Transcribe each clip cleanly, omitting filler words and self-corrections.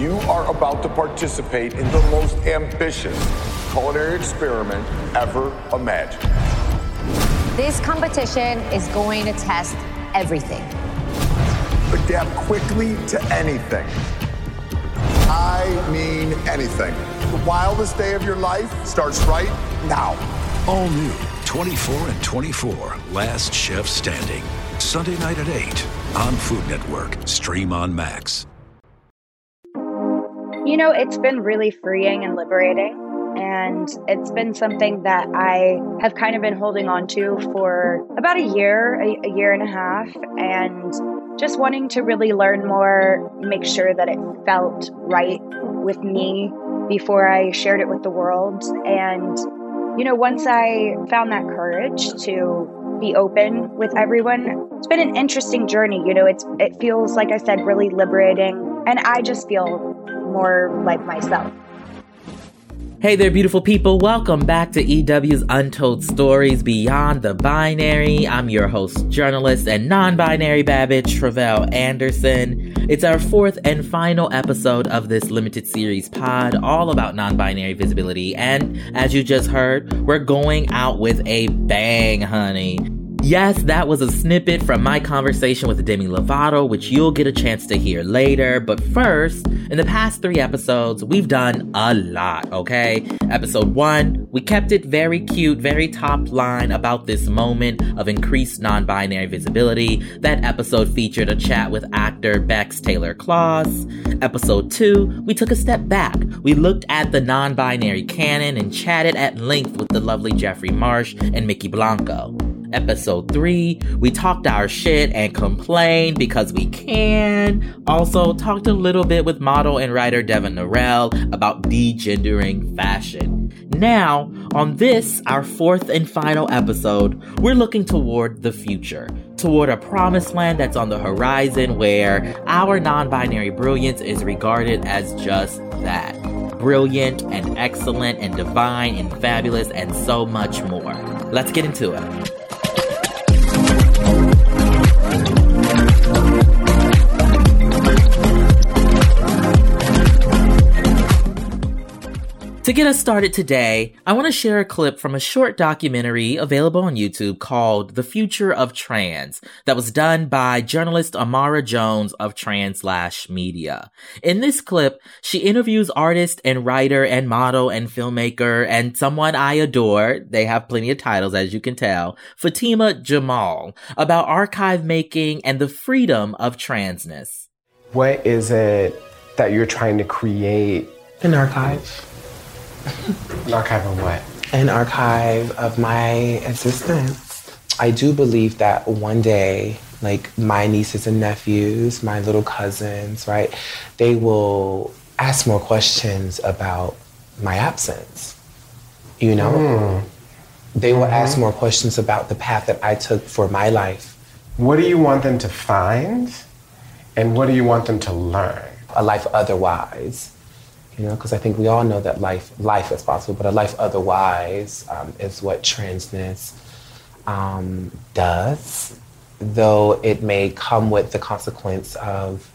You are about to participate in the most ambitious culinary experiment ever imagined. This competition is going to test everything. Adapt quickly to anything. I mean anything. The wildest day of your life starts right now. All new 24 and 24, Last Chef Standing. Sunday night at 8 on Food Network. Stream on Max. You know, it's been really freeing and liberating. And it's been something that I have kind of been holding on to for about a year and a half. And just wanting to really learn more, make sure that it felt right with me before I shared it with the world. And, you know, once I found that courage to be open with everyone, it's been an interesting journey. You know, it feels, like I said, really liberating. And I just feel more like myself. Hey there, beautiful people. Welcome back to EW's Untold Stories Beyond the Binary. I'm your host, journalist, and non-binary Babbage Travell Anderson. It's our fourth and final episode of this limited series pod, all about non-binary visibility. And as you just heard, we're going out with a bang, honey. Yes, that was a snippet from my conversation with Demi Lovato, which you'll get a chance to hear later. But first, in the past 3 episodes, we've done a lot, okay? Episode 1, we kept it very cute, very top line about this moment of increased non-binary visibility. That episode featured a chat with actor Bex Taylor Claus. Episode 2, we took a step back. We looked at the non-binary canon and chatted at length with the lovely Jeffrey Marsh and Mickey Blanco. Episode 3, we talked our shit and complained because we can. Also talked a little bit with model and writer Devin Norell about degendering fashion. Now, on this, our 4th and final episode, we're looking toward the future. Toward a promised land that's on the horizon where our non-binary brilliance is regarded as just that. Brilliant and excellent and divine and fabulous and so much more. Let's get into it. To get us started today, I want to share a clip from a short documentary available on YouTube called The Future of Trans that was done by journalist Amara Jones of Trans Media. In this clip, she interviews artist and writer and model and filmmaker and someone I adore, they have plenty of titles as you can tell, Fatima Jamal, about archive making and the freedom of transness. What is it that you're trying to create? An archive. An archive of what? An archive of my existence. I do believe that one day, like my nieces and nephews, my little cousins, right, they will ask more questions about my absence, you know? They will ask more questions about the path that I took for my life. What do you want them to find? And what do you want them to learn? A life otherwise. You know, because I think we all know that life is possible, but a life otherwise is what transness does, though it may come with the consequence of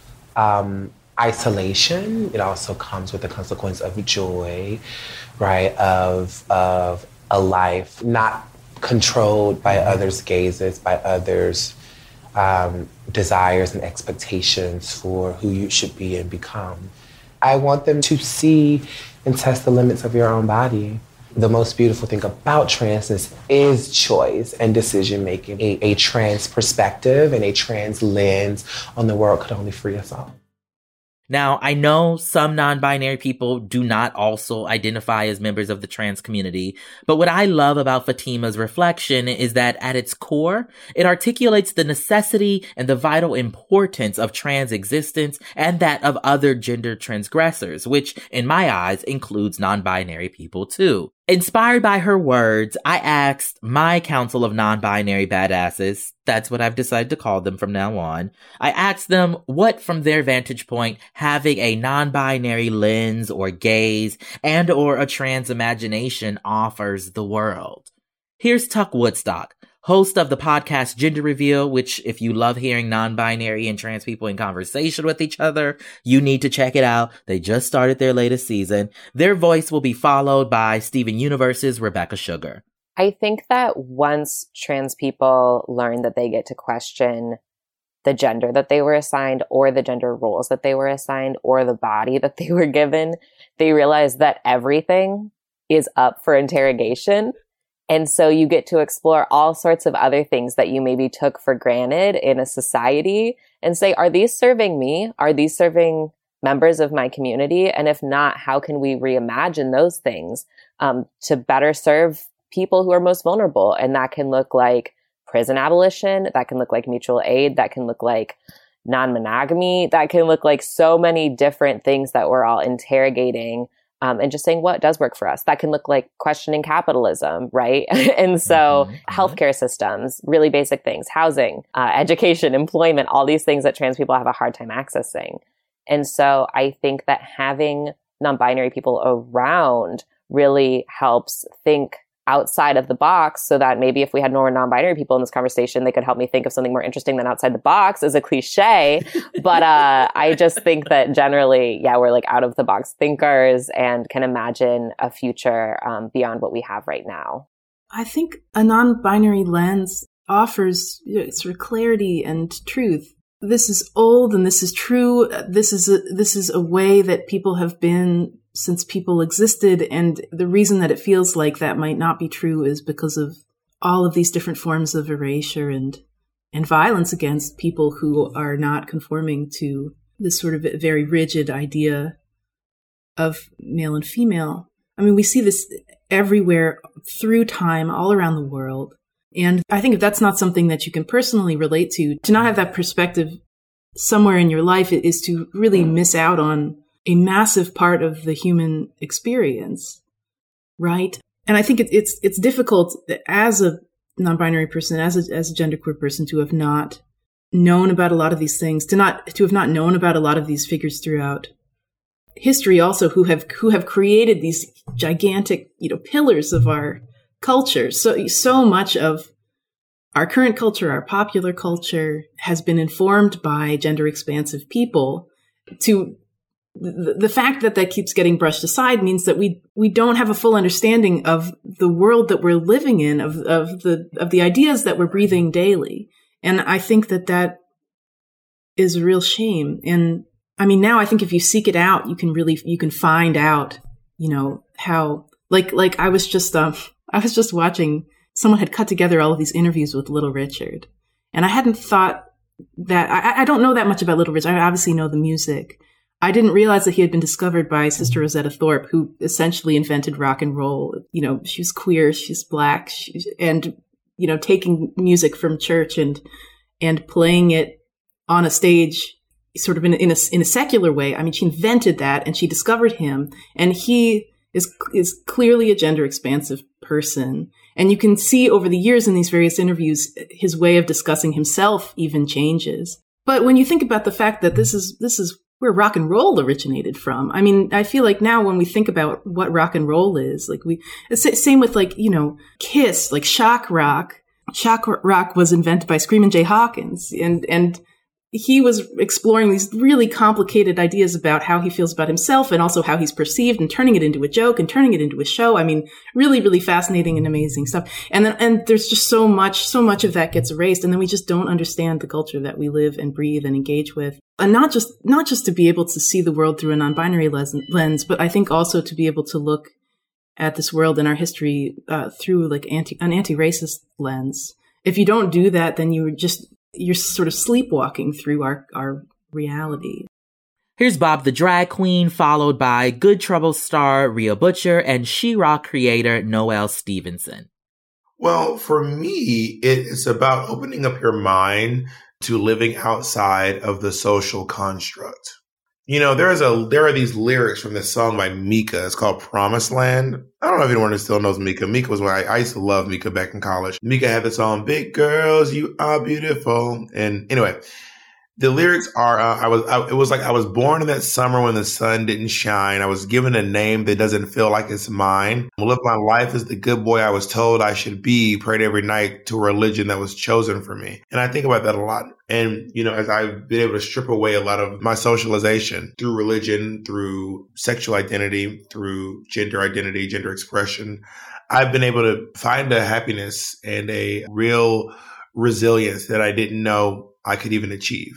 isolation. It also comes with the consequence of joy, right, of a life not controlled by others' gazes, by others' desires and expectations for who you should be and become. I want them to see and test the limits of your own body. The most beautiful thing about transness is choice and decision-making. A trans perspective and a trans lens on the world could only free us all. Now, I know some non-binary people do not also identify as members of the trans community, but what I love about Fatima's reflection is that at its core, it articulates the necessity and the vital importance of trans existence and that of other gender transgressors, which in my eyes includes non-binary people too. Inspired by her words, I asked my council of non-binary badasses, that's what I've decided to call them from now on, I asked them what from their vantage point having a non-binary lens or gaze and or a trans imagination offers the world. Here's Tuck Woodstock, host of the podcast Gender Reveal, which if you love hearing non-binary and trans people in conversation with each other, you need to check it out. They just started their latest season. Their voice will be followed by Steven Universe's Rebecca Sugar. I think that once trans people learn that they get to question the gender that they were assigned or the gender roles that they were assigned or the body that they were given, they realize that everything is up for interrogation. And so you get to explore all sorts of other things that you maybe took for granted in a society and say, are these serving me? Are these serving members of my community? And if not, how can we reimagine those things to better serve people who are most vulnerable? And that can look like prison abolition, that can look like mutual aid, that can look like non-monogamy, that can look like so many different things that we're all interrogating and just saying what does work for us. That can look like questioning capitalism, right? And so healthcare systems, really basic things, housing, education, employment, all these things that trans people have a hard time accessing. And so I think that having non-binary people around really helps think outside of the box, so that maybe if we had more non-binary people in this conversation, they could help me think of something more interesting than outside the box is a cliche. But I just think that generally, we're like out of the box thinkers and can imagine a future beyond what we have right now. I think a non-binary lens offers sort of clarity and truth. This is old and this is true. This is a way that people have been since people existed. And the reason that it feels like that might not be true is because of all of these different forms of erasure and violence against people who are not conforming to this sort of very rigid idea of male and female. I mean, we see this everywhere through time, all around the world. And I think if that's not something that you can personally relate to not have that perspective somewhere in your life is to really miss out on a massive part of the human experience, right? And I think it's difficult as a non-binary person, as a genderqueer person, to have not known about a lot of these things, to have not known about a lot of these figures throughout history, also who have created these gigantic, pillars of our culture. So much of our current culture, our popular culture, has been informed by gender expansive people. To the fact that keeps getting brushed aside means that we don't have a full understanding of the world that we're living in, of the ideas that we're breathing daily. And I think that is a real shame. And I mean, now I think if you seek it out, you can find out, how, like I was just watching, someone had cut together all of these interviews with Little Richard. And I hadn't thought that, I don't know that much about Little Richard. I obviously know the music. I didn't realize that he had been discovered by Sister Rosetta Tharpe, who essentially invented rock and roll. She was queer, she's Black, and taking music from church and playing it on a stage, sort of in a secular way. I mean, she invented that, and she discovered him, and he is clearly a gender expansive person. And you can see over the years in these various interviews, his way of discussing himself even changes. But when you think about the fact that this is where rock and roll originated from. I mean, I feel like now when we think about what rock and roll is, same with Kiss, like shock rock. Shock rock was invented by Screamin' Jay Hawkins, and he was exploring these really complicated ideas about how he feels about himself and also how he's perceived, and turning it into a joke and turning it into a show. I mean, really, really fascinating and amazing stuff. And there's just so much of that gets erased. And then we just don't understand the culture that we live and breathe and engage with. And not just to be able to see the world through a non-binary lens, but I think also to be able to look at this world and our history through like an anti-racist lens. If you don't do that, then you're sort of sleepwalking through our reality. Here's Bob the Drag Queen, followed by Good Trouble star Rhea Butcher and She-Ra creator Noelle Stevenson. Well, for me, it's about opening up your mind to living outside of the social construct. There are these lyrics from this song by Mika. It's called Promised Land. I don't know if anyone still knows Mika. Mika was I used to love Mika back in college. Mika had the song, Big Girls, You Are Beautiful. And anyway, The lyrics are, it was like I was born in that summer when the sun didn't shine. I was given a name that doesn't feel like it's mine. I live my life as the good boy I was told I should be, prayed every night to a religion that was chosen for me. And I think about that a lot. And, you know, as I've been able to strip away a lot of my socialization through religion, through sexual identity, through gender identity, gender expression, I've been able to find a happiness and a real resilience that I didn't know I could even achieve.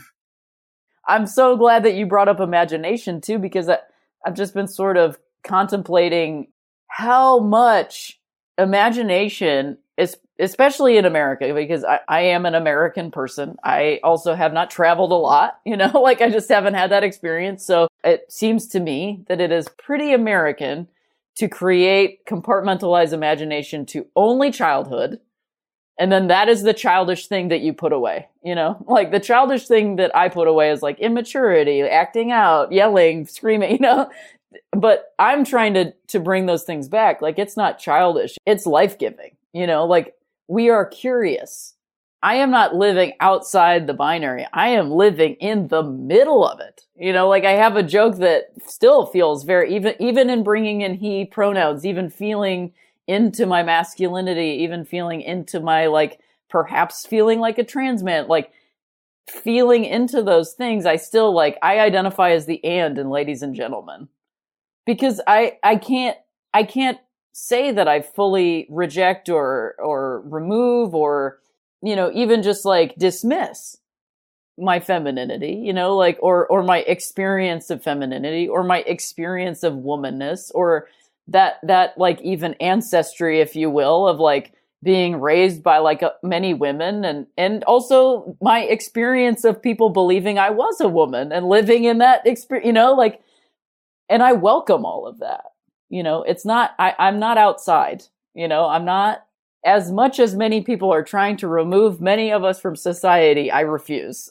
I'm so glad that you brought up imagination too, because I've just been sort of contemplating how much imagination is, especially in America, because I am an American person. I also have not traveled a lot, you know, like I just haven't had that experience. So it seems to me that it is pretty American to create compartmentalized imagination to only childhood. And then that is the childish thing that you put away, you know, like the childish thing that I put away is like immaturity, acting out, yelling, screaming, you know, but I'm trying to bring those things back. Like it's not childish. It's life-giving, you know, like we are curious. I am not living outside the binary. I am living in the middle of it. You know, like I have a joke that still feels very, even in bringing in he pronouns, even feeling into my masculinity, even feeling into my, like, perhaps feeling like a trans man, like feeling into those things. I still like, I identify as the and in Ladies and Gentlemen, because I can't say that I fully reject or remove or, you know, even just like dismiss my femininity, you know, like, or my experience of femininity or my experience of womanness or that like even ancestry, if you will, of like being raised by like many women and also my experience of people believing I was a woman and living in that experience, you know, like, and I welcome all of that, you know, it's not, I'm not outside, you know, I'm not, as much as many people are trying to remove many of us from society, I refuse.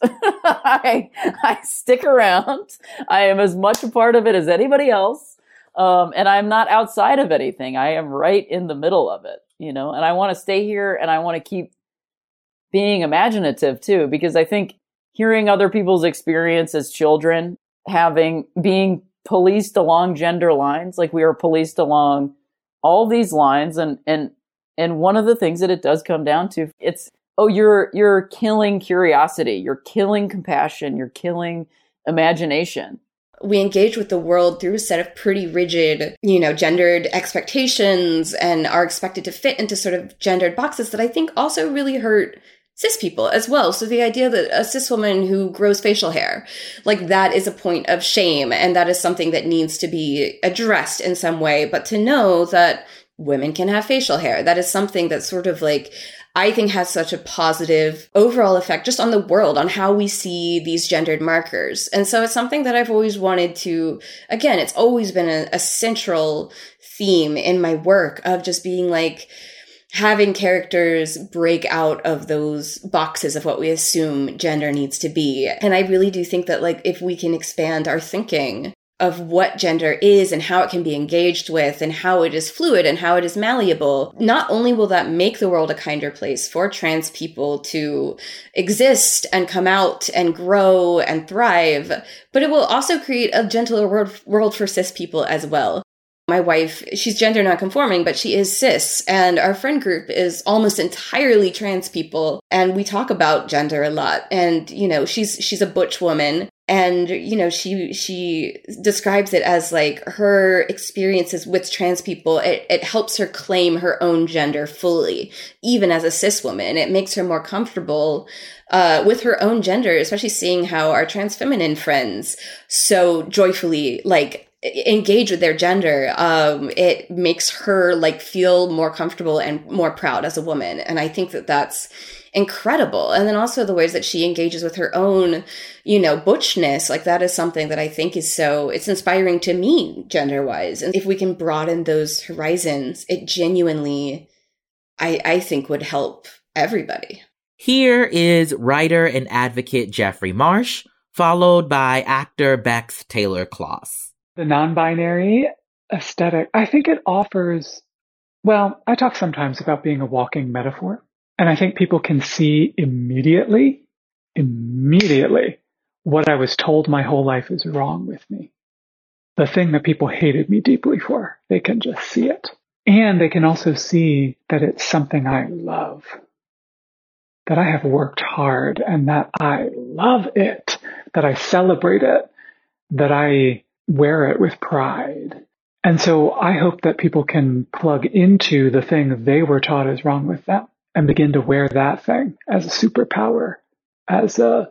I stick around. I am as much a part of it as anybody else. And I'm not outside of anything. I am right in the middle of it, you know, and I want to stay here and I want to keep being imaginative too, because I think hearing other people's experience as children, being policed along gender lines, like we are policed along all these lines. And one of the things that it does come down to, it's, oh, you're killing curiosity, you're killing compassion, you're killing imagination. We engage with the world through a set of pretty rigid, you know, gendered expectations and are expected to fit into sort of gendered boxes that I think also really hurt cis people as well. So the idea that a cis woman who grows facial hair, like that is a point of shame and that is something that needs to be addressed in some way. But to know that women can have facial hair, that is something that sort of like, I think has such a positive overall effect just on the world, on how we see these gendered markers. And so it's something that I've always wanted to, again, it's always been a central theme in my work of just being like, having characters break out of those boxes of what we assume gender needs to be. And I really do think that like, if we can expand our thinking of what gender is and how it can be engaged with and how it is fluid and how it is malleable, not only will that make the world a kinder place for trans people to exist and come out and grow and thrive, but it will also create a gentler world for cis people as well. My wife, she's gender nonconforming, but she is cis, and our friend group is almost entirely trans people, and we talk about gender a lot. And, you know, she's a butch woman. And, you know, she describes it as like her experiences with trans people. It helps her claim her own gender fully, even as a cis woman. It makes her more comfortable with her own gender, especially seeing how our trans feminine friends so joyfully like engage with their gender. It makes her like feel more comfortable and more proud as a woman. And I think that that's incredible. And then also the ways that she engages with her own, you know, butchness, like that is something that I think is it's inspiring to me gender wise. And if we can broaden those horizons, it genuinely, I think would help everybody. Here is writer and advocate Jeffrey Marsh, followed by actor Bex Taylor Kloss. The non-binary aesthetic, I think it offers, well, I talk sometimes about being a walking metaphor. And I think people can see immediately what I was told my whole life is wrong with me. The thing that people hated me deeply for, they can just see it. And they can also see that it's something I love, that I have worked hard and that I love it, that I celebrate it, that I wear it with pride. And so I hope that people can plug into the thing they were taught is wrong with them and begin to wear that thing as a superpower, as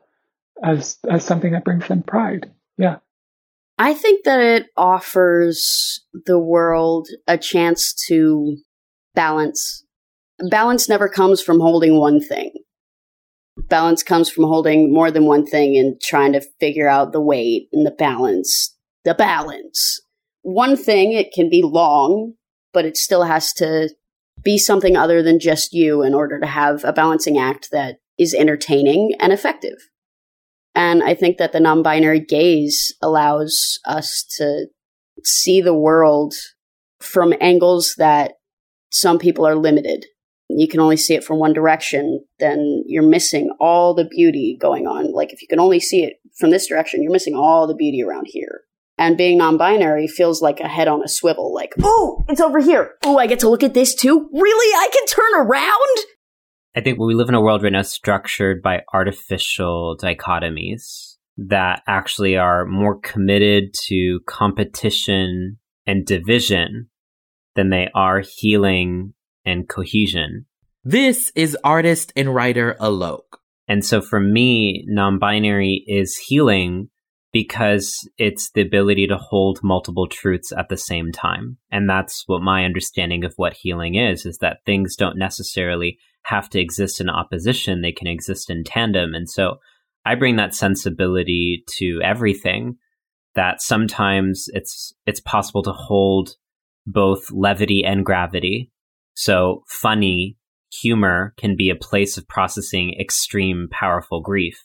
something that brings them pride. Yeah. I think that it offers the world a chance to balance. Balance never comes from holding one thing. Balance comes from holding more than one thing and trying to figure out the weight and the balance. The balance. One thing, it can be long, but it still has to be something other than just you in order to have a balancing act that is entertaining and effective. And I think that the non-binary gaze allows us to see the world from angles that some people are limited. You can only see it from one direction, then you're missing all the beauty going on. Like if you can only see it from this direction, you're missing all the beauty around here. And being non-binary feels like a head on a swivel, like, oh, it's over here. Oh, I get to look at this too? Really? I can turn around? I think we live in a world right now structured by artificial dichotomies that actually are more committed to competition and division than they are healing and cohesion. This is artist and writer Alok. And so for me, non-binary is healing because it's the ability to hold multiple truths at the same time. And that's what my understanding of what healing is that things don't necessarily have to exist in opposition. They can exist in tandem. And so I bring that sensibility to everything, that sometimes it's possible to hold both levity and gravity. So funny humor can be a place of processing extreme, powerful grief.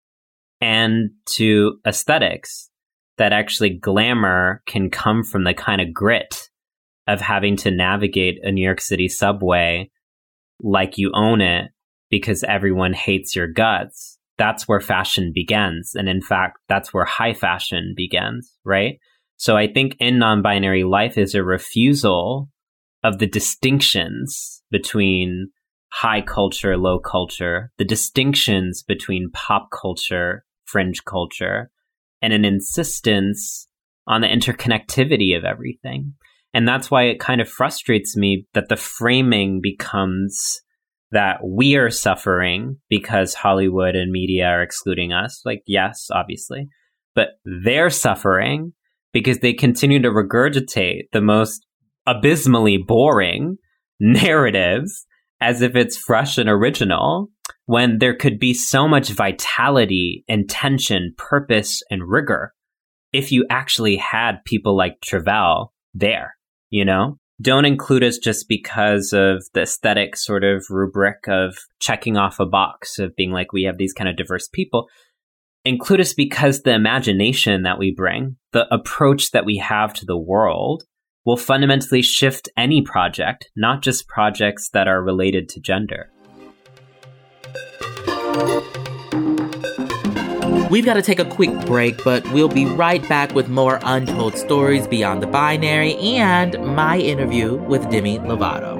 And to aesthetics, that actually glamour can come from the kind of grit of having to navigate a New York City subway like you own it because everyone hates your guts. That's where fashion begins. And in fact, that's where high fashion begins, right? So I think in non-binary life is a refusal of the distinctions between high culture, low culture, the distinctions between pop culture, fringe culture, and an insistence on the interconnectivity of everything. And that's why it kind of frustrates me that the framing becomes that we are suffering because Hollywood and media are excluding us. Like, yes, obviously, but they're suffering because they continue to regurgitate the most abysmally boring narratives as if it's fresh and original, when there could be so much vitality, intention, purpose, and rigor if you actually had people like Tre'vell there, you know? Don't include us just because of the aesthetic sort of rubric of checking off a box of being like, we have these kind of diverse people. Include us because the imagination that we bring, the approach that we have to the world, will fundamentally shift any project, not just projects that are related to gender. We've got to take a quick break, but we'll be right back with more untold stories beyond the binary and my interview with Demi Lovato.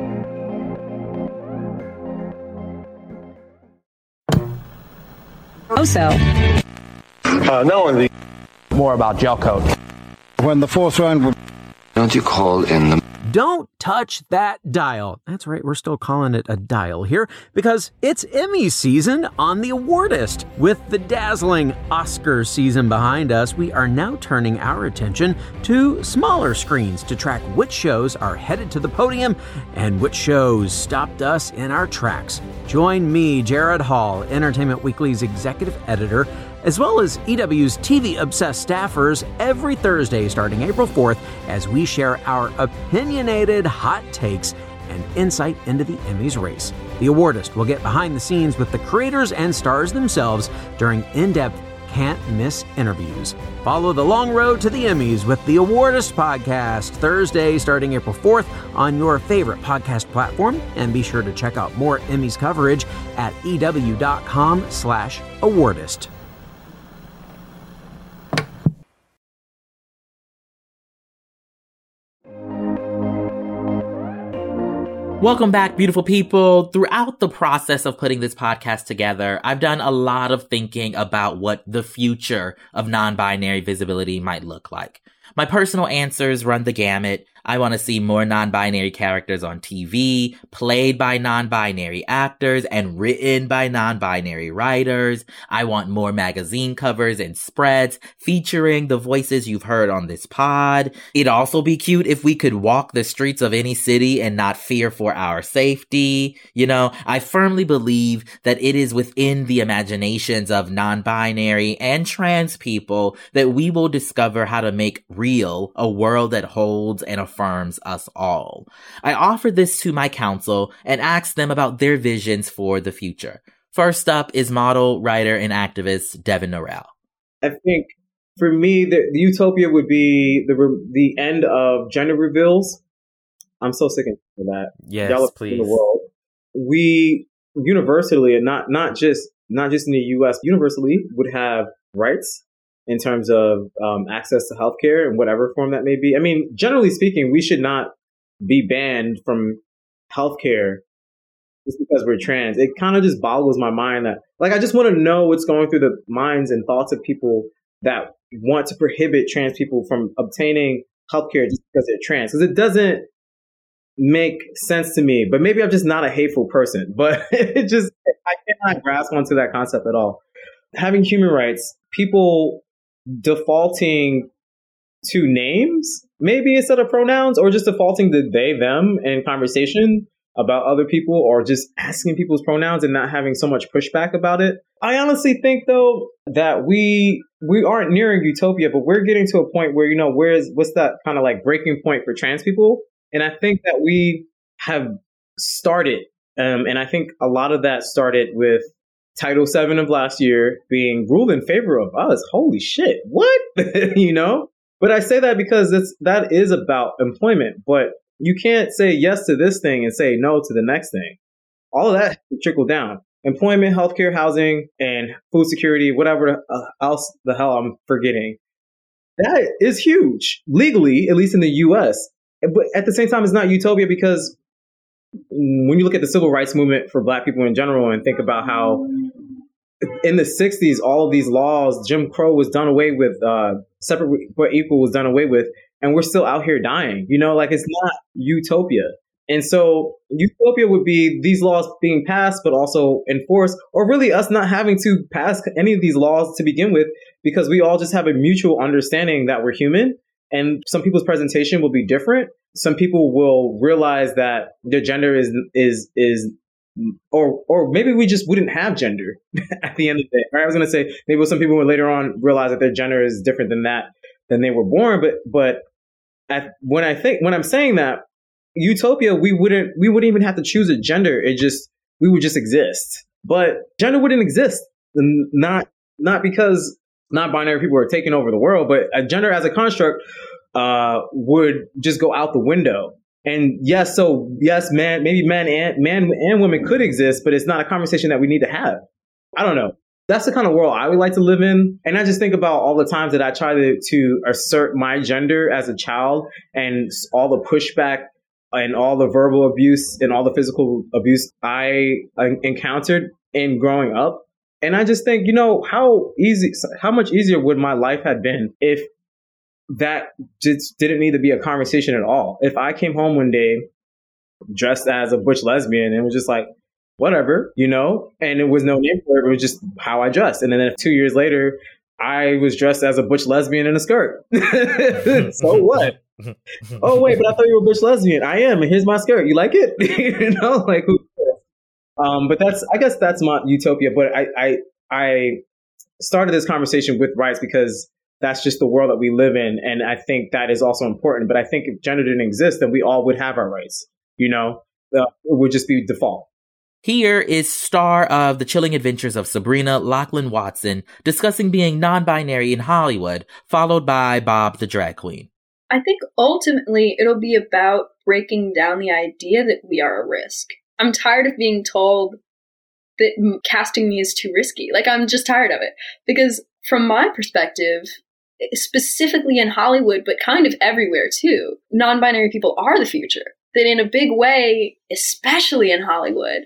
Also, knowing more about gel coat. When the fourth round would. Don't you call in the... Don't touch that dial. That's right, we're still calling it a dial here because it's Emmy season on The Awardist. With the dazzling Oscar season behind us, we are now turning our attention to smaller screens to track which shows are headed to the podium and which shows stopped us in our tracks. Join me, Jared Hall, Entertainment Weekly's executive editor, as well as EW's TV-obsessed staffers every Thursday starting April 4th as we share our opinionated hot takes and insight into the Emmys race. The Awardist will get behind the scenes with the creators and stars themselves during in-depth, can't-miss interviews. Follow the long road to the Emmys with the Awardist podcast Thursday starting April 4th on your favorite podcast platform, and be sure to check out more Emmys coverage at ew.com/awardist. Welcome back, beautiful people. Throughout the process of putting this podcast together, I've done a lot of thinking about what the future of non-binary visibility might look like. My personal answers run the gamut. I want to see more non-binary characters on TV, played by non-binary actors, and written by non-binary writers. I want more magazine covers and spreads featuring the voices you've heard on this pod. It'd also be cute if we could walk the streets of any city and not fear for our safety. You know, I firmly believe that it is within the imaginations of non-binary and trans people that we will discover how to make real a world that holds and affirms us all. I offered this to my council and asked them about their visions for the future. First up is model, writer, and activist Devin Norrell. I think for me, the utopia would be the end of gender reveals. I'm so sick of that. Yes, Y'all please. In the world, we universally, and not just in the U.S., universally would have rights in terms of access to healthcare in whatever form that may be. I mean, generally speaking, we should not be banned from healthcare just because we're trans. It kind of just boggles my mind that, like, I just want to know what's going through the minds and thoughts of people that want to prohibit trans people from obtaining healthcare just because they're trans. Because it doesn't make sense to me. But maybe I'm just not a hateful person. But I cannot grasp onto that concept at all. Having human rights, people defaulting to names, maybe instead of pronouns, or just defaulting to they, them in conversation about other people, or just asking people's pronouns and not having so much pushback about it. I honestly think, though, that we aren't nearing utopia, but we're getting to a point where, you know, what's that kind of like breaking point for trans people? And I think that we have started, and I think a lot of that started with Title VII of last year being ruled in favor of us. Holy shit, what? You know? But I say that because that is about employment, but you can't say yes to this thing and say no to the next thing. All of that has to trickle down. Employment, healthcare, housing, and food security, whatever else the hell I'm forgetting. That is huge, legally, at least in the US. But at the same time, it's not utopia, because when you look at the civil rights movement for Black people in general and think about how in the 60s, all of these laws, Jim Crow was done away with, separate but equal was done away with, and we're still out here dying. You know, like, it's not utopia. And so utopia would be these laws being passed, but also enforced, or really us not having to pass any of these laws to begin with, because we all just have a mutual understanding that we're human, and some people's presentation will be different. Some people will realize that their gender is or maybe we just wouldn't have gender at the end of the day. Right? I was going to say maybe some people would later on realize that their gender is different than they were born. But when I'm saying that utopia, we wouldn't even have to choose a gender. We would just exist. But gender wouldn't exist, not because non-binary people are taking over the world, but a gender as a construct would just go out the window. And yes, maybe man and women could exist, but it's not a conversation that we need to have. I don't know. That's the kind of world I would like to live in. And I just think about all the times that I try to assert my gender as a child, and all the pushback and all the verbal abuse and all the physical abuse I encountered in growing up. And I just think, you know, how much easier would my life have been if that just didn't need to be a conversation at all. If I came home one day dressed as a butch lesbian and it was just like, whatever, you know, and it was no name for it. It was just how I dressed. And then 2 years later, I was dressed as a butch lesbian in a skirt. So what? Oh, wait, but I thought you were a butch lesbian. I am. And here's my skirt. You like it? You know, like, who cares? But I guess that's my utopia. But I started this conversation with rights because that's just the world that we live in. And I think that is also important. But I think if gender didn't exist, then we all would have our rights. You know, it would just be default. Here is star of The Chilling Adventures of Sabrina, Lachlan Watson, discussing being non-binary in Hollywood, followed by Bob the Drag Queen. I think ultimately it'll be about breaking down the idea that we are a risk. I'm tired of being told that casting me is too risky. Like, I'm just tired of it. Because from my perspective, specifically in Hollywood, but kind of everywhere too, non-binary people are the future. that in a big way, especially in Hollywood,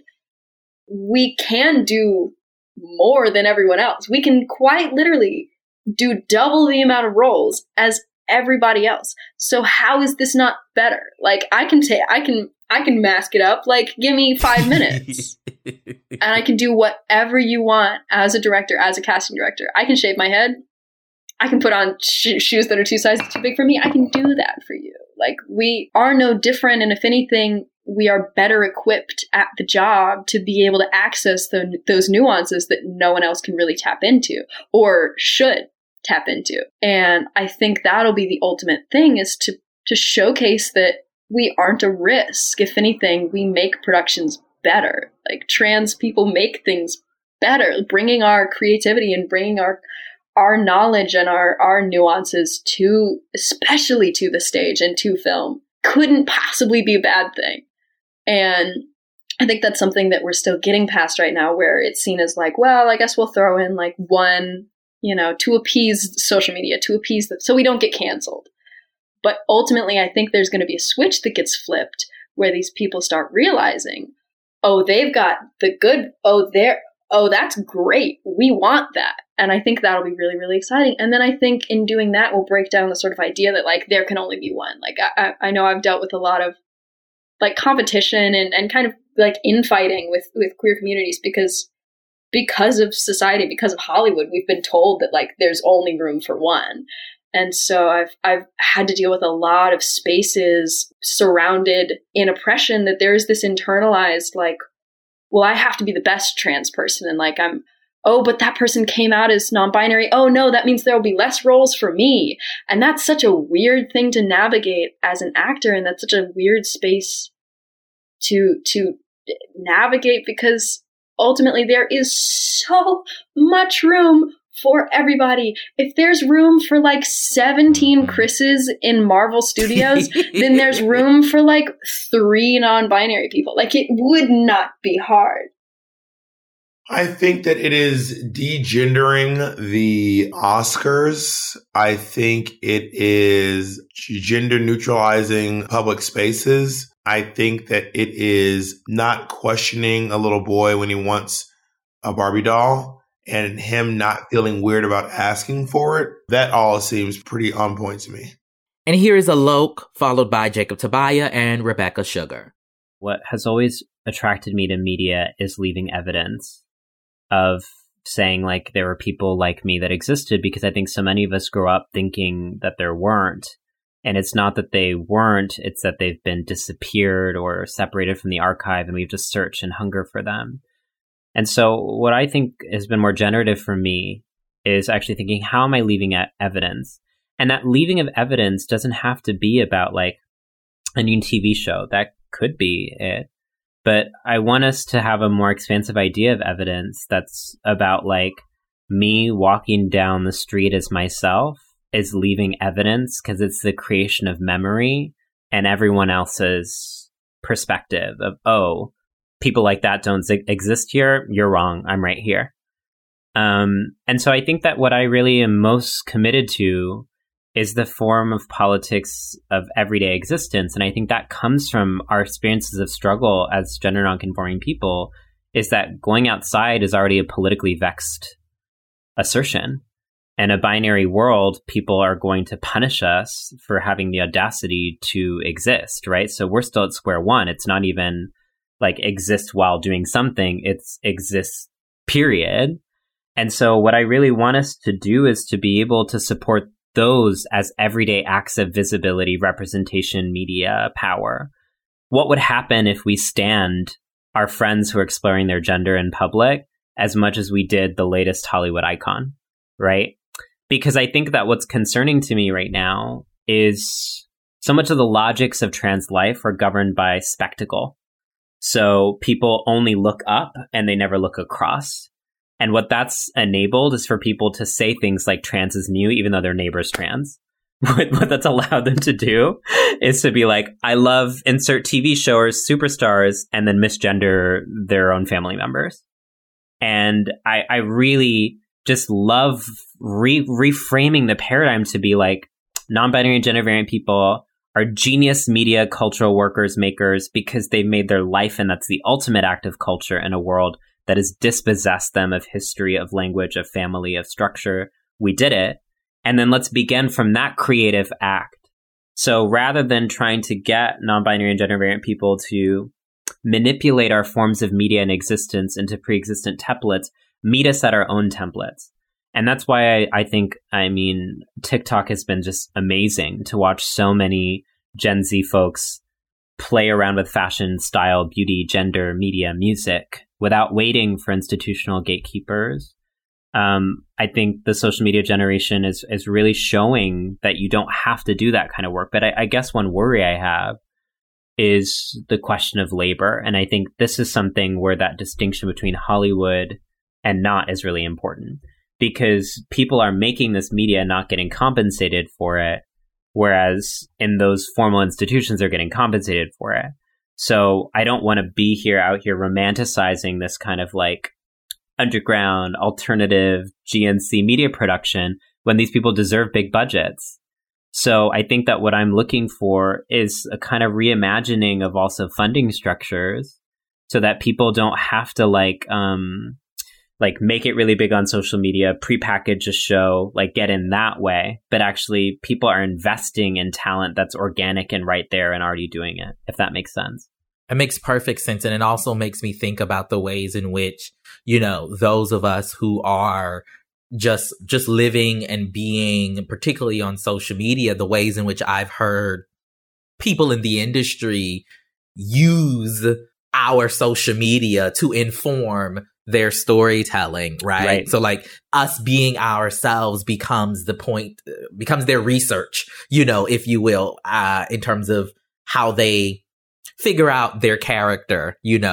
we can do more than everyone else. We can quite literally do double the amount of roles as everybody else. So how is this not better? Like, I can mask it up. Like, give me 5 minutes and I can do whatever you want as a director, as a casting director. I can shave my head. I can put on shoes that are 2 sizes too big for me. I can do that for you. Like, we are no different. And if anything, we are better equipped at the job to be able to access those nuances that no one else can really tap into or should tap into. And I think that'll be the ultimate thing, is to showcase that we aren't a risk. If anything, we make productions better. Like, trans people make things better, bringing our creativity and bringing our knowledge and our nuances to, especially to the stage and to film, couldn't possibly be a bad thing. And I think that's something that we're still getting past right now, where it's seen as like, well, I guess we'll throw in like one, to appease social media, to appease them, so we don't get canceled. But ultimately, I think there's going to be a switch that gets flipped where these people start realizing, oh, they've got the good, that's great. We want that. And I think that'll be really, really exciting. And then I think in doing that, we'll break down the sort of idea that like there can only be one. Like I know I've dealt with a lot of like competition and kind of like infighting with queer communities because of society, because of Hollywood. We've been told that like there's only room for one. And so I've had to deal with a lot of spaces surrounded in oppression, that there is this internalized like, well, I have to be the best trans person. And like, but that person came out as non-binary. Oh no, that means there will be less roles for me. And that's such a weird thing to navigate as an actor. And that's such a weird space to navigate, because ultimately there is so much room for everybody. If there's room for like 17 Chris's in Marvel Studios, then there's room for like 3 non-binary people. Like, it would not be hard. I think that it is degendering the Oscars. I think it is gender neutralizing public spaces. I think that it is not questioning a little boy when he wants a Barbie doll and him not feeling weird about asking for it. That all seems pretty on point to me. And here is Alok, followed by Jacob Tabaya and Rebecca Sugar. What has always attracted me to media is leaving evidence of saying like there were people like me that existed, because I think so many of us grow up thinking that there weren't. And it's not that they weren't, it's that they've been disappeared or separated from the archive, and we've just searched and hunger for them. And so what I think has been more generative for me is actually thinking, how am I leaving evidence? And that leaving of evidence doesn't have to be about like a new TV show. That could be it. But I want us to have a more expansive idea of evidence that's about like me walking down the street as myself is leaving evidence, because it's the creation of memory and everyone else's perspective of, oh, people like that don't exist here. You're wrong. I'm right here. And so I think that what I really am most committed to is the form of politics of everyday existence. And I think that comes from our experiences of struggle as gender nonconforming people, is that going outside is already a politically vexed assertion. In a binary world, people are going to punish us for having the audacity to exist, right? So we're still at square one. It's not even like exist while doing something. It's exist, period. And so what I really want us to do is to be able to support those as everyday acts of visibility, representation, media, power. What would happen if we stand our friends who are exploring their gender in public as much as we did the latest Hollywood icon, right? Because I think that what's concerning to me right now is so much of the logics of trans life are governed by spectacle. So people only look up and they never look across. And what that's enabled is for people to say things like trans is new, even though their neighbor's trans. What that's allowed them to do is to be like, I love insert TV show or superstars, and then misgender their own family members. And I really just love reframing the paradigm to be like, non-binary and gender variant people are genius media cultural workers, makers, because they've made their life, and that's the ultimate act of culture in a world that has dispossessed them of history, of language, of family, of structure. We did it. And then let's begin from that creative act. So rather than trying to get non-binary and gender variant people to manipulate our forms of media and existence into pre-existent templates, meet us at our own templates. And that's why I think, TikTok has been just amazing to watch so many Gen Z folks play around with fashion, style, beauty, gender, media, music without waiting for institutional gatekeepers. I think the social media generation is really showing that you don't have to do that kind of work. But I guess one worry I have is the question of labor. And I think this is something where that distinction between Hollywood and not is really important, because people are making this media not getting compensated for it, whereas in those formal institutions they're getting compensated for it. So I don't want to be out here romanticizing this kind of like underground alternative GNC media production when these people deserve big budgets. So I think that what I'm looking for is a kind of reimagining of also funding structures so that people don't have to like make it really big on social media, prepackage a show, like get in that way. But actually people are investing in talent that's organic and right there and already doing it, if that makes sense. It makes perfect sense. And it also makes me think about the ways in which, those of us who are just living and being, particularly on social media, the ways in which I've heard people in the industry use our social media to inform their storytelling, right? So like us being ourselves becomes the point, becomes their research, if you will, in terms of how they figure out their character,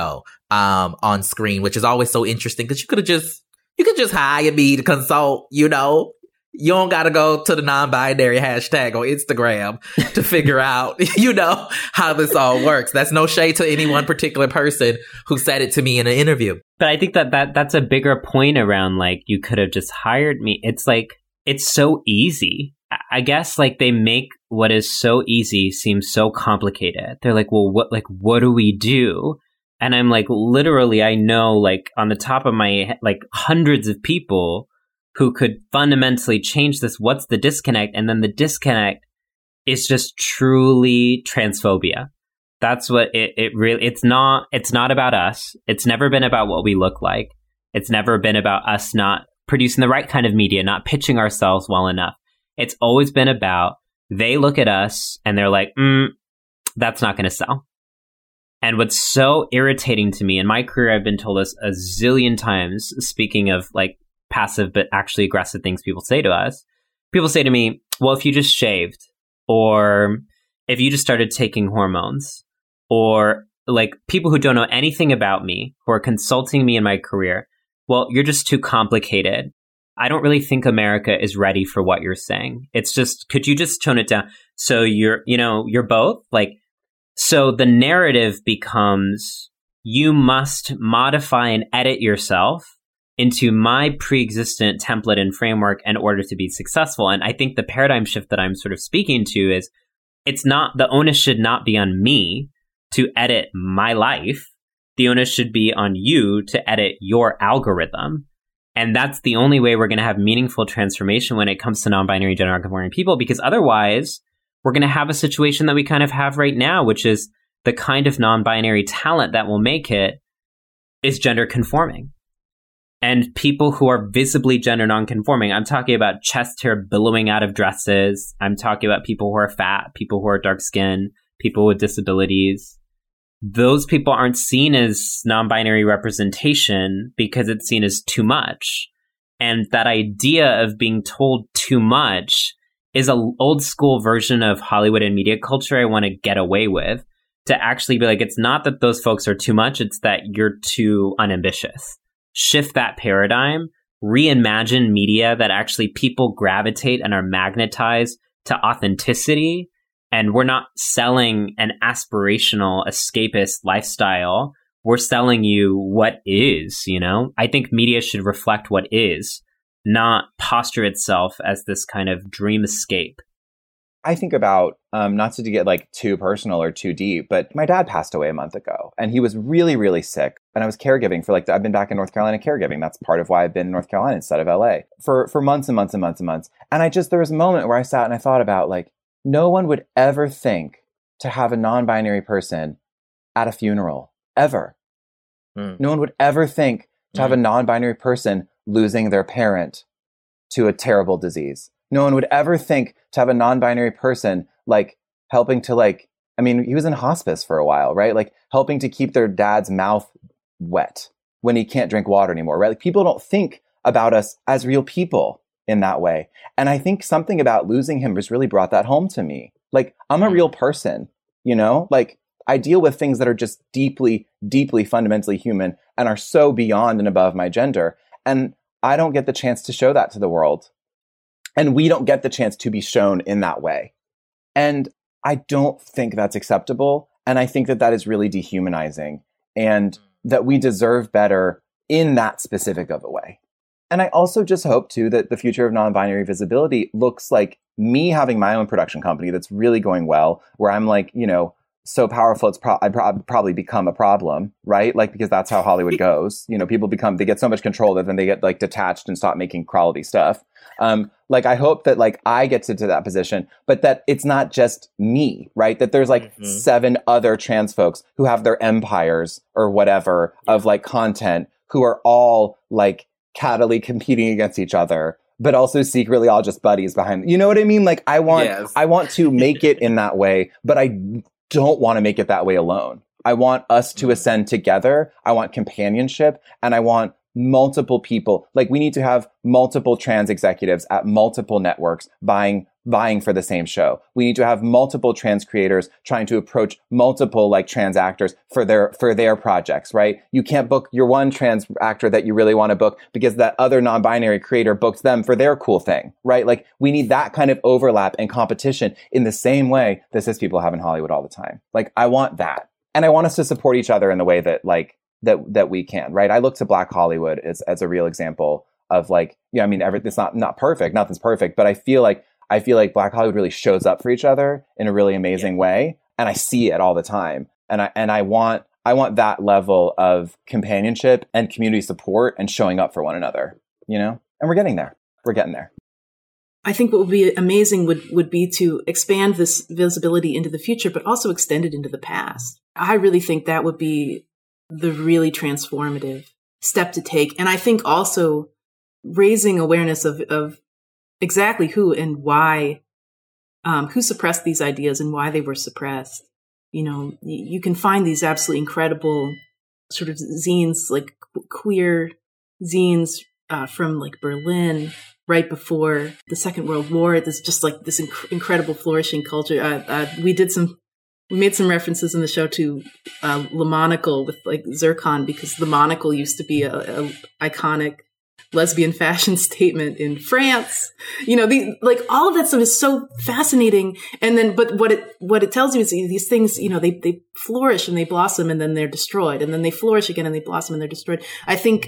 on screen, which is always so interesting because you could just hire me to consult, you don't got to go to the non-binary hashtag on Instagram to figure out, how this all works. That's no shade to any one particular person who said it to me in an interview. But I think that's a bigger point around, like, you could have just hired me. It's like, it's so easy. I guess, like, they make what is so easy seem so complicated. They're like, well, what do we do? And I'm like, literally, I know, like, on the top of my head, like, hundreds of people who could fundamentally change this. What's the disconnect? And then the disconnect is just truly transphobia. That's what it really, it's not about us. It's never been about what we look like. It's never been about us not producing the right kind of media, not pitching ourselves well enough. It's always been about, they look at us and they're like, that's not going to sell. And what's so irritating to me in my career, I've been told this a zillion times, speaking of like passive but actually aggressive things people say to us. People say to me, well, if you just shaved, or if you just started taking hormones, or like people who don't know anything about me, who are consulting me in my career, well, you're just too complicated. I don't really think America is ready for what you're saying. It's just, could you just tone it down? So you're both like, so the narrative becomes, you must modify and edit yourself into my pre-existent template and framework in order to be successful. And I think the paradigm shift that I'm sort of speaking to is, it's not, the onus should not be on me to edit my life. The onus should be on you to edit your algorithm. And that's the only way we're going to have meaningful transformation when it comes to non-binary, gender nonconforming people, because otherwise we're going to have a situation that we kind of have right now, which is the kind of non-binary talent that will make it is gender conforming. And people who are visibly gender nonconforming, I'm talking about chest hair billowing out of dresses. I'm talking about people who are fat, people who are dark skinned, people with disabilities. Those people aren't seen as non-binary representation because it's seen as too much. And that idea of being told too much is an old school version of Hollywood and media culture I want to get away with, to actually be like, it's not that those folks are too much, it's that you're too unambitious. Shift that paradigm, reimagine media that actually people gravitate and are magnetized to authenticity. And we're not selling an aspirational, escapist lifestyle. We're selling you what is, I think media should reflect what is, not posture itself as this kind of dream escape. I think about, not to get like too personal or too deep, but my dad passed away a month ago and he was really, really sick. And I was caregiving for I've been back in North Carolina caregiving. That's part of why I've been in North Carolina instead of LA for months and months and months and months. And there was a moment where I sat and I thought about like, no one would ever think to have a non-binary person at a funeral, ever. No one would ever think to have a non-binary person losing their parent to a terrible disease. No one would ever think to have a non-binary person like helping to he was in hospice for a while, right? Like helping to keep their dad's mouth wet when he can't drink water anymore, right? Like people don't think about us as real people in that way. And I think something about losing him just really brought that home to me. Like I'm a real person, like I deal with things that are just deeply, deeply fundamentally human and are so beyond and above my gender. And I don't get the chance to show that to the world. And we don't get the chance to be shown in that way. And I don't think that's acceptable. And I think that that is really dehumanizing and that we deserve better in that specific of a way. And I also just hope too that the future of non-binary visibility looks like me having my own production company that's really going well, where I'm like, so powerful, I'd probably become a problem, right? Like, because that's how Hollywood goes. People they get so much control that then they get like detached and stop making quality stuff. I hope that like I get to that position, but that it's not just me, right? That there's like 7 other trans folks who have their empires or whatever of like content who are all like cattily competing against each other, but also secretly all just buddies behind. You know what I mean? Like I want to make it in that way, but I don't want to make it that way alone. I want us to ascend together. I want companionship, and I want multiple people. Like we need to have multiple trans executives at multiple networks vying for the same show. We need to have multiple trans creators trying to approach multiple like trans actors for their projects, right? You can't book your one trans actor that you really want to book because that other non-binary creator booked them for their cool thing, right? Like we need that kind of overlap and competition in the same way that cis people have in Hollywood all the time. Like I want that. And I want us to support each other in the way that like that we can, right? I look to Black Hollywood as a real example of like, it's not perfect, nothing's perfect, but I feel like Black Hollywood really shows up for each other in a really amazing way. And I see it all the time. And I want that level of companionship and community support and showing up for one another, and we're getting there. We're getting there. I think what would be amazing would be to expand this visibility into the future, but also extend it into the past. I really think that would be the really transformative step to take. And I think also raising awareness of exactly who and why, who suppressed these ideas and why they were suppressed. You can find these absolutely incredible sort of zines, like queer zines from like Berlin right before the Second World War. There's just like this incredible flourishing culture. We made some references in the show to Le Monocle with like Zircon, because the monocle used to be a iconic lesbian fashion statement in France. All of that stuff is so fascinating. And then, but what it tells you is these things, they flourish and they blossom and then they're destroyed, and then they flourish again and they blossom and they're destroyed. I think,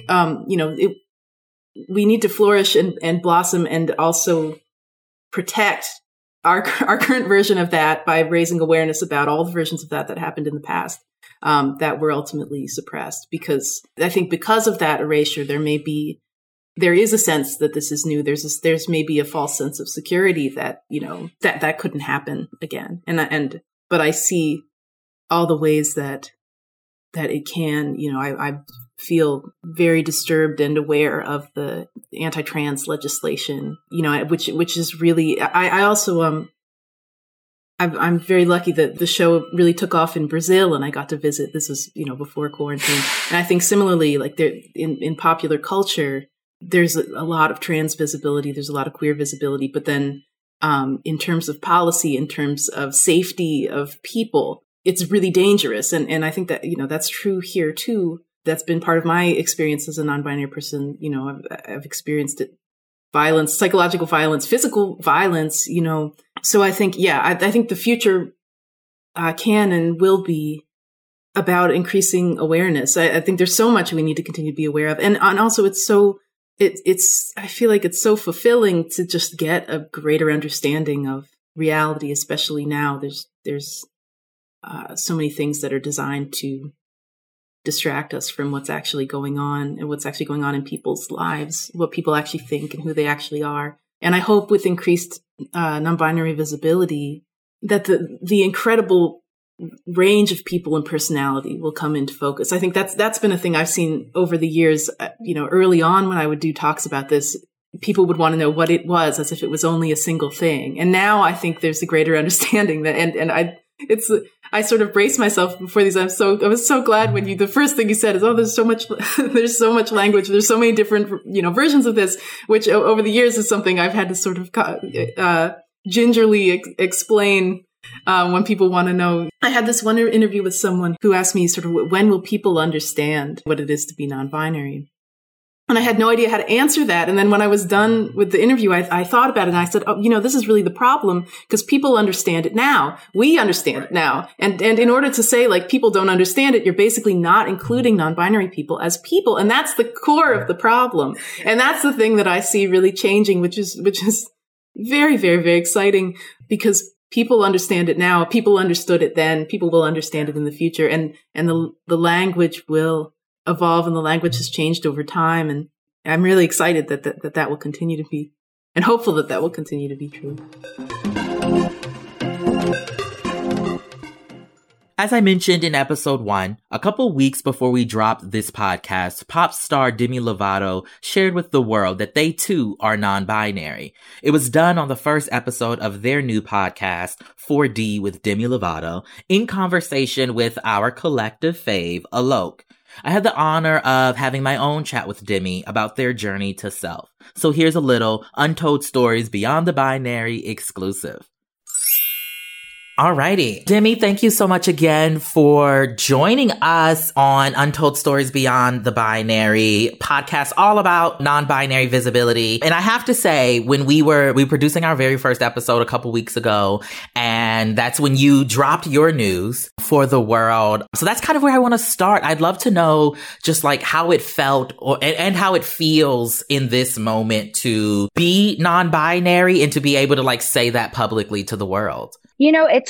we need to flourish and blossom and also protect our current version of that by raising awareness about all the versions of that happened in the past, that were ultimately suppressed. Because I think because of that erasure, there is a sense that this is new. There's maybe a false sense of security that, that couldn't happen again. But I see all the ways that it can, I feel very disturbed and aware of the anti-trans legislation, which is really, I also, I'm very lucky that the show really took off in Brazil and I got to visit. This was, before quarantine. And I think similarly, like in popular culture, there's a lot of trans visibility. There's a lot of queer visibility, but then, in terms of policy, in terms of safety of people, it's really dangerous. And I think that, that's true here too. That's been part of my experience as a non-binary person. I've experienced it, violence, psychological violence, physical violence, So I think, I think the future can and will be about increasing awareness. I think there's so much we need to continue to be aware of. And also I feel like it's so fulfilling to just get a greater understanding of reality, especially now. There's so many things that are designed to distract us from what's actually going on and what's actually going on in people's lives, what people actually think and who they actually are. And I hope with increased non-binary visibility that the incredible range of people and personality will come into focus. I think that's been a thing I've seen over the years. Early on when I would do talks about this, people would want to know what it was, as if it was only a single thing. And now I think there's a greater understanding that, I sort of braced myself before these. I was so glad when the first thing you said is, there's so much language. There's so many different, versions of this, which over the years is something I've had to sort of gingerly explain when people want to know. I had this one interview with someone who asked me sort of, when will people understand what it is to be non-binary? And I had no idea how to answer that. And then when I was done with the interview, I thought about it and I said, this is really the problem, because people understand it now. We understand it now. And in order to say people don't understand it, you're basically not including non-binary people as people. And that's the core of the problem. And that's the thing that I see really changing, which is very, very, very exciting, because people understand it now. People understood it then. People will understand it in the future. And the language will evolve, and the language has changed over time. And I'm really excited that will continue to be, and hopeful that will continue to be true. As I mentioned in episode 1, a couple weeks before we dropped this podcast, pop star Demi Lovato shared with the world that they too are non-binary. It was done on the first episode of their new podcast, 4D with Demi Lovato, in conversation with our collective fave, Alok. I had the honor of having my own chat with Demi about their journey to self. So here's a little Untold Stories Beyond the Binary exclusive. Alrighty. Demi, thank you so much again for joining us on Untold Stories Beyond the Binary podcast, all about non-binary visibility. And I have to say, when we were producing our very first episode a couple weeks ago, and that's when you dropped your news for the world. So that's kind of where I want to start. I'd love to know just how it felt and how it feels in this moment to be non-binary and to be able to say that publicly to the world. It's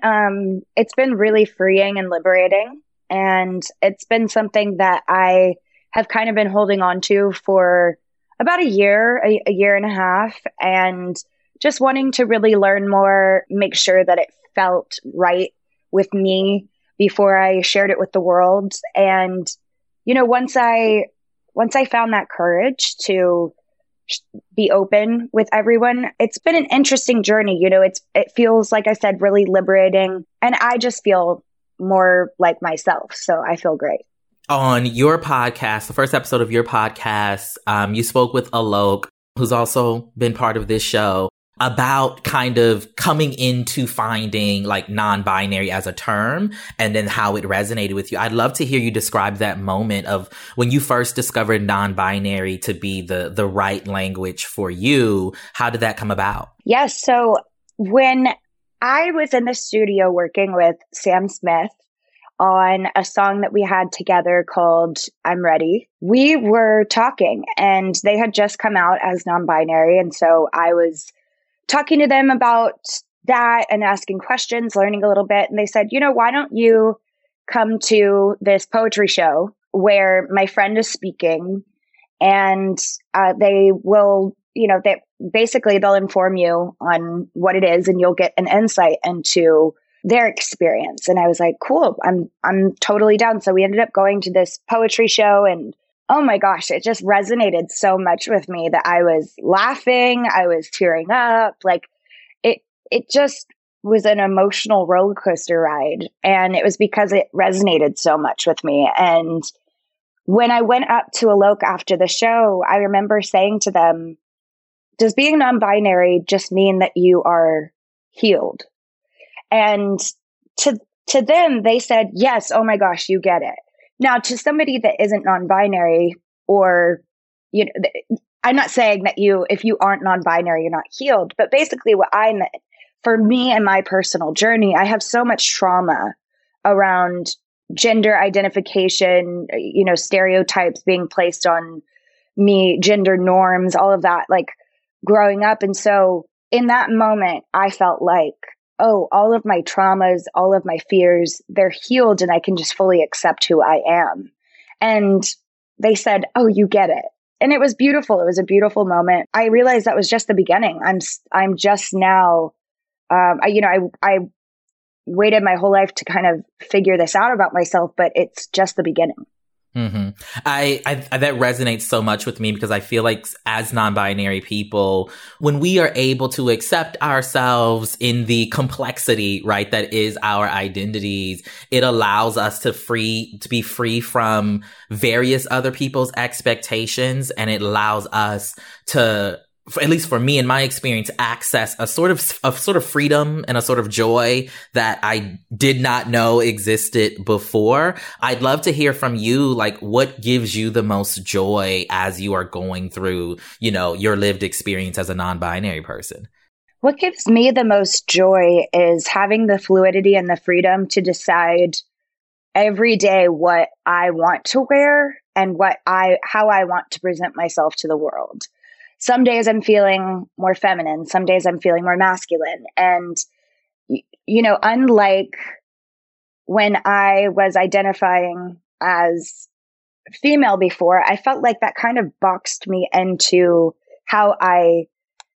been really freeing and liberating, and it's been something that I have kind of been holding on to for about a year and a half, and just wanting to really learn more, make sure that it felt right with me before I shared it with the world. And, once I found that courage to be open with everyone, it's been an interesting journey. It feels, like I said, really liberating, and I just feel more like myself. So I feel great. On your podcast, the first episode of your podcast, you spoke with Alok, who's also been part of this show, about kind of coming into finding non-binary as a term, and then how it resonated with you. I'd love to hear you describe that moment of when you first discovered non-binary to be the right language for you. How did that come about? Yes. So when I was in the studio working with Sam Smith on a song that we had together called I'm Ready, we were talking, and they had just come out as non-binary. And so I was talking to them about that and asking questions, learning a little bit. And they said, why don't you come to this poetry show where my friend is speaking, and they will, they'll inform you on what it is, and you'll get an insight into their experience. And I was like, cool, I'm totally down. So we ended up going to this poetry show, and oh my gosh, it just resonated so much with me that I was laughing, I was tearing up. It just was an emotional roller coaster ride. And it was because it resonated so much with me. And when I went up to Alok after the show, I remember saying to them, does being non-binary just mean that you are healed? And to them, they said, yes, oh my gosh, you get it. Now, to somebody that isn't non-binary, or, I'm not saying that if you aren't non-binary, you're not healed, but basically what I meant, for me and my personal journey, I have so much trauma around gender identification, stereotypes being placed on me, gender norms, all of that, growing up. And so in that moment, I felt like, oh, all of my traumas, all of my fears, they're healed and I can just fully accept who I am. And they said, oh, you get it. And it was beautiful. It was a beautiful moment. I realized that was just the beginning. I'm just now, I waited my whole life to kind of figure this out about myself, but it's just the beginning. Mm-hmm. I that resonates so much with me because I feel like as non-binary people, when we are able to accept ourselves in the complexity, right, that is our identities, it allows us to be free from various other people's expectations, and it allows us to, at least for me in my experience, access a sort of freedom and a sort of joy that I did not know existed before. I'd love to hear from you, like, what gives you the most joy as you are going through, your lived experience as a non-binary person? What gives me the most joy is having the fluidity and the freedom to decide every day what I want to wear and how I want to present myself to the world. Some days I'm feeling more feminine. Some days I'm feeling more masculine. And, unlike when I was identifying as female before, I felt like that kind of boxed me into how I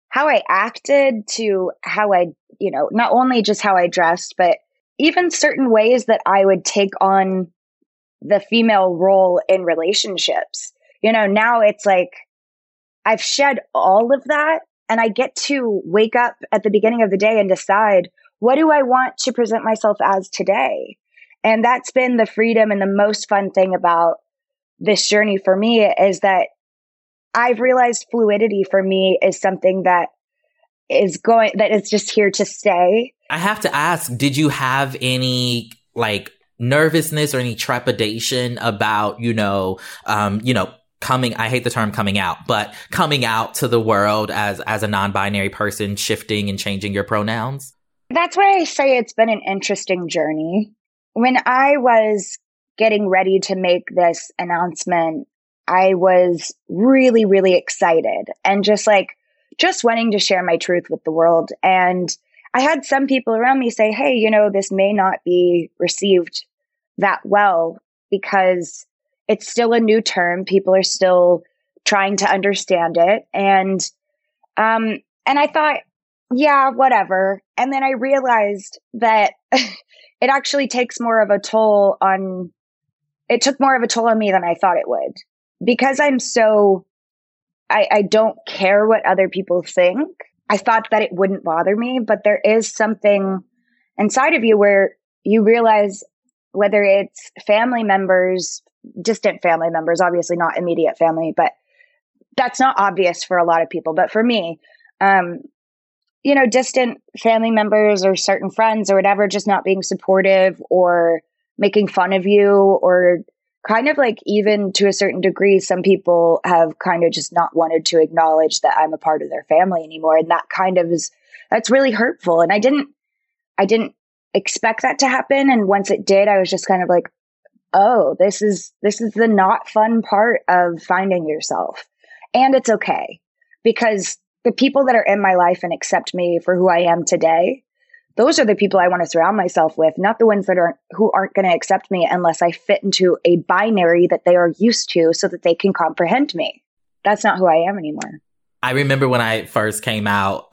acted, to how I, not only just how I dressed, but even certain ways that I would take on the female role in relationships. Now it's like, I've shed all of that, and I get to wake up at the beginning of the day and decide, what do I want to present myself as today? And that's been the freedom and the most fun thing about this journey for me, is that I've realized fluidity for me is something that is just here to stay. I have to ask, did you have any nervousness or any trepidation about, I hate the term coming out, but coming out to the world as a non-binary person, shifting and changing your pronouns? That's why I say it's been an interesting journey. When I was getting ready to make this announcement, I was really, really excited and just wanting to share my truth with the world. And I had some people around me say, hey, this may not be received that well because it's still a new term. People are still trying to understand it. And I thought, yeah, whatever. And then I realized that it actually takes more of a toll on me than I thought it would, because I don't care what other people think. I thought that it wouldn't bother me, but there is something inside of you where you realize, whether it's family members, distant family members, obviously not immediate family, but that's not obvious for a lot of people. But for me, distant family members or certain friends or whatever, just not being supportive or making fun of you, or kind of even to a certain degree, some people have kind of just not wanted to acknowledge that I'm a part of their family anymore. And that that's really hurtful. And I didn't expect that to happen. And once it did, I was just kind of like, oh, this is the not fun part of finding yourself. And it's okay, because the people that are in my life and accept me for who I am today, those are the people I want to surround myself with, not the ones who aren't going to accept me unless I fit into a binary that they are used to so that they can comprehend me. That's not who I am anymore. I remember when I first came out,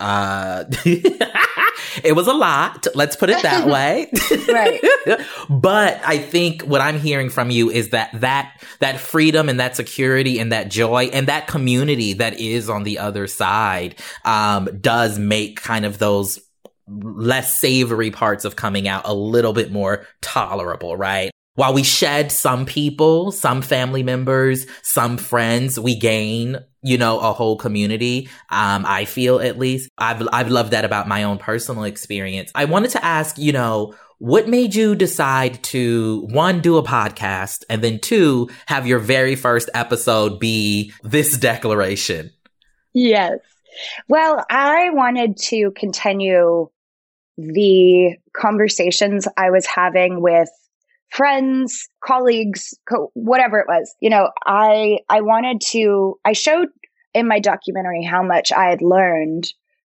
it was a lot. Let's put it that way. Right. But I think what I'm hearing from you is that freedom and that security and that joy and that community that is on the other side does make kind of those less savory parts of coming out a little bit more tolerable, right? While we shed some people, some family members, some friends, we gain, a whole community. I feel, at least. I've loved that about my own personal experience. I wanted to ask, what made you decide to, one, do a podcast, and then two, have your very first episode be this declaration? Yes. Well, I wanted to continue the conversations I was having with friends, colleagues, whatever it was. I showed in my documentary how much I had learned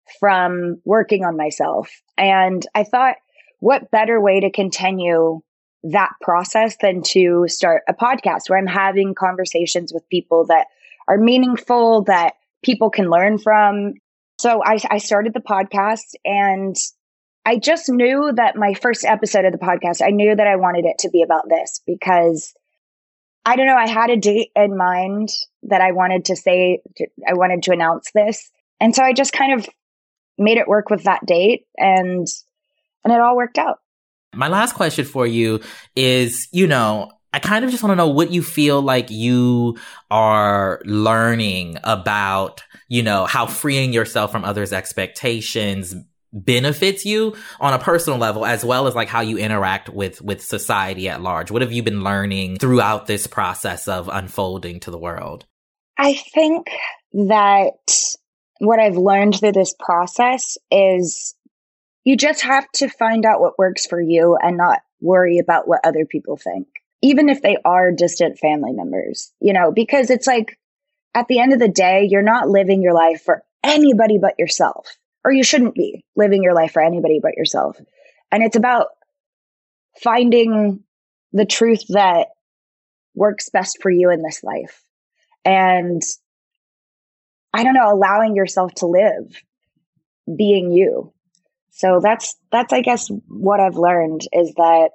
from working on myself. And I thought, what better way to continue that process than to start a podcast where I'm having conversations with people that are meaningful, that people can learn from. So I started the podcast, and I just knew that my first episode of the podcast, I knew that I wanted it to be about this because I don't know, I had a date in mind that I wanted to announce this. And so I just kind of made it work with that date, and it all worked out. My last question for you is, I kind of just want to know what you feel like you are learning about, how freeing yourself from others' expectations benefits you on a personal level, as well as like how you interact with society at large. What have you been learning throughout this process of unfolding to the world? I think that what I've learned through this process is you just have to find out what works for you and not worry about what other people think, even if they are distant family members, because it's like at the end of the day, you're not living your life for anybody but yourself, or you shouldn't be living your life for anybody but yourself. And it's about finding the truth that works best for you in this life. And I don't know, allowing yourself to live being you. So that's I guess what I've learned is that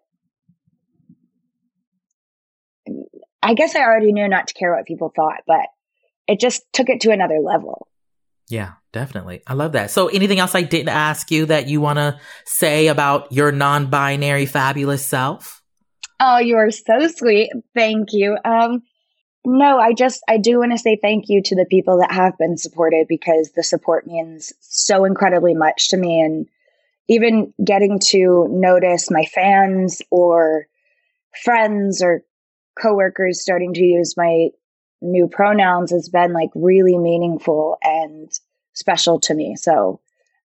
I guess I already knew not to care what people thought, but it just took it to another level. Yeah, definitely. I love that. So anything else I didn't ask you that you want to say about your non-binary fabulous self? Oh, you are so sweet. Thank you. No, I do want to say thank you to the people that have been supported, because the support means so incredibly much to me. And even getting to notice my fans or friends or coworkers starting to use my new pronouns has been like really meaningful and special to me. So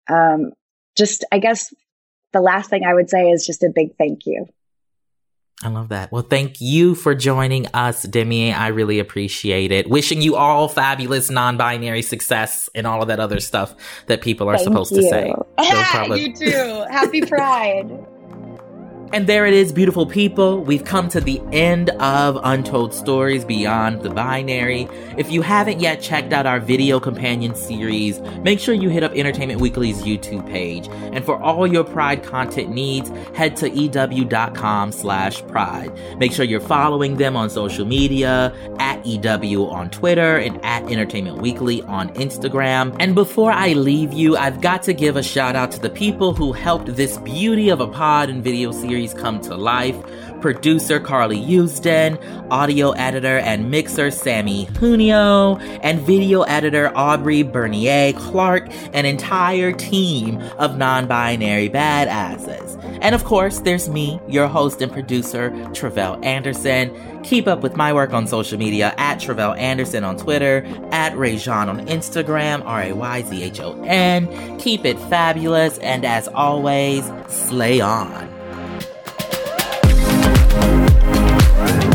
just, I guess the last thing I would say is just a big thank you. I love that. Well, thank you for joining us, Demi. I really appreciate it. Wishing you all fabulous non-binary success and all of that other stuff that people are supposed to say. No problem. You too. Happy Pride. And there it is, beautiful people. We've come to the end of Untold Stories Beyond the Binary. If you haven't yet checked out our video companion series, make sure you hit up Entertainment Weekly's YouTube page. And for all your Pride content needs, head to EW.com/Pride. Make sure you're following them on social media, at EW on Twitter and at Entertainment Weekly on Instagram. And before I leave you, I've got to give a shout out to the people who helped this beauty of a pod and video series come to life. Producer Carly Houston, audio editor and mixer Sammy Junio, and video editor Aubrey Bernier Clark, an entire team of non-binary badasses. And of course, there's me, your host and producer, Travell Anderson. Keep up with my work on social media at Travell Anderson on Twitter, at Rayzhon on Instagram, RAYZHON. Keep it fabulous, and as always, slay on.